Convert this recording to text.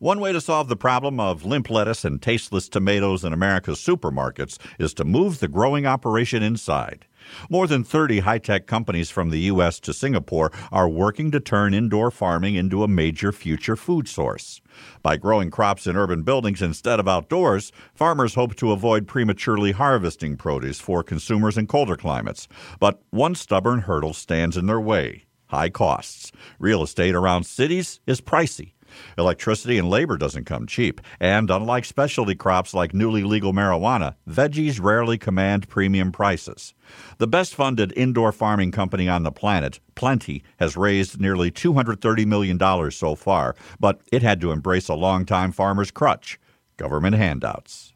One way to solve the problem of limp lettuce and tasteless tomatoes in America's supermarkets is to move the growing operation inside. More than 30 high-tech companies from the U.S. to Singapore are working to turn indoor farming into a major future food source. By growing crops in urban buildings instead of outdoors, farmers hope to avoid prematurely harvesting produce for consumers in colder climates. But one stubborn hurdle stands in their way: high costs. Real estate around cities is pricey. Electricity and labor doesn't come cheap, and unlike specialty crops like newly legal marijuana, veggies rarely command premium prices. The best-funded indoor farming company on the planet, Plenty, has raised nearly $230 million so far, but it had to embrace a longtime farmer's crutch: government handouts.